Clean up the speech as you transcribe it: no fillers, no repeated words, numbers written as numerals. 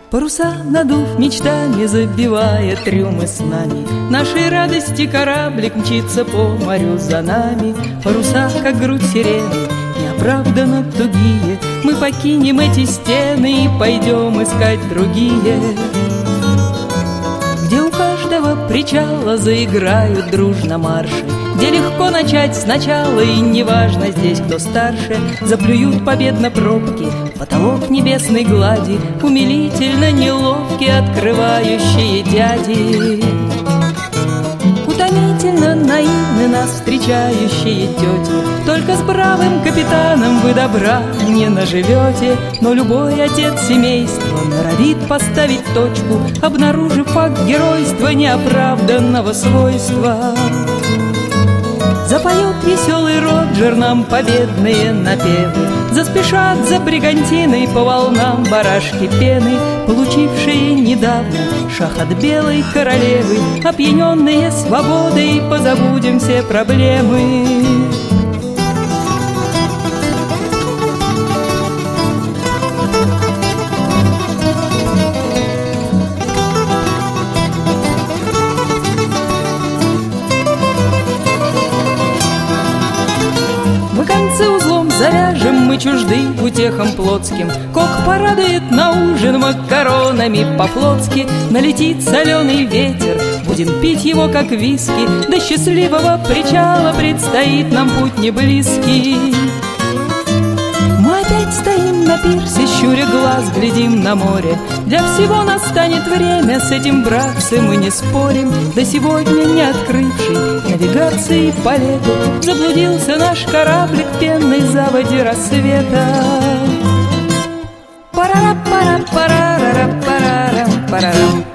Паруса надув, мечтами забивая трюмы с нами, нашей радости кораблик мчится по морю за нами. Паруса, как грудь сирены, неоправданно тугие, мы покинем эти стены и пойдем искать другие, где у каждого причала заиграют дружно марши, где легко начать сначала, и неважно здесь, кто старше. Заплюют победно пробки, потолок небесной глади, умилительно неловкие открывающие дяди. Утомительно наивны нас встречающие тети, только с бравым капитаном вы добра не наживете. Но любой отец семейства норовит поставить точку, обнаружив факт геройства неоправданного свойства. Запоет веселый Роджер нам победные напевы, заспешат за бригантиной по волнам барашки пены, получившие недавно шах от белой королевы. Опьяненные свободой позабудем все проблемы. Узлом завяжем, мы чужды утехам плотским. Кок порадует на ужин макаронами по-флотски. Налетит соленый ветер, будем пить его как виски. До счастливого причала предстоит нам путь неблизкий. Мы опять стоим на пирсе, щуря глаз, глядим на море. Для всего настанет время, с этим, братцы, мы не спорим. До сегодня не открывший навигации по лету заблудился наш кораблик в пенной заводе рассвета. Парара-пара-парара-парара-парарам.